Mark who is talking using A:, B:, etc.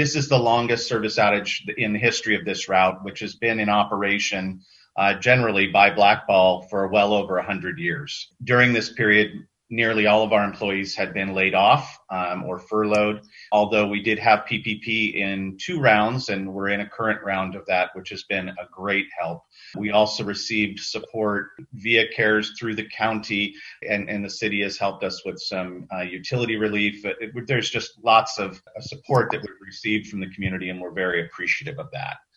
A: This is the longest service outage in the history of this route, which has been in operation generally by Blackball for well over 100 years. During this period, nearly all of our employees had been laid off or furloughed, although we did have PPP in 2 rounds, and we're in a current round of that, which has been a great help. We also received support via CARES through the county, and the city has helped us with some utility relief. There's just lots of support that we've received from the community, and we're very appreciative of that.